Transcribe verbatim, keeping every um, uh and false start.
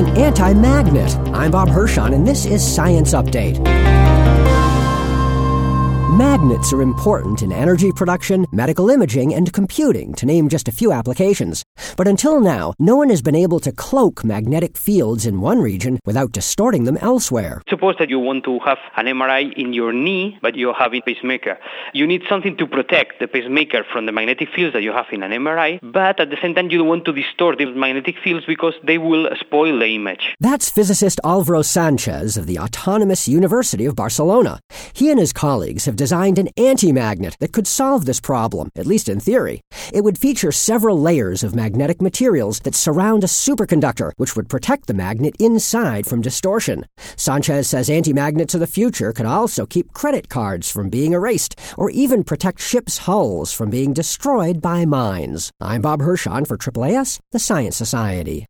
an anti-magnet. I'm Bob Hirschon, and this is Science Update. Magnets are important in energy production, medical imaging, and computing, to name just a few applications. But until now, no one has been able to cloak magnetic fields in one region without distorting them elsewhere. Suppose that you want to have an M R I in your knee, but you have a pacemaker. You need something to protect the pacemaker from the magnetic fields that you have in an M R I, but at the same time you don't want to distort the magnetic fields because they will spoil the image. That's physicist Álvaro Sánchez of the Autonomous University of Barcelona. He and his colleagues have designed an anti-magnet that could solve this problem, at least in theory. It would feature several layers of magnetic materials that surround a superconductor, which would protect the magnet inside from distortion. Sánchez says anti-magnets of the future could also keep credit cards from being erased, or even protect ships' hulls from being destroyed by mines. I'm Bob Hirschon for A A A S, the Science Society.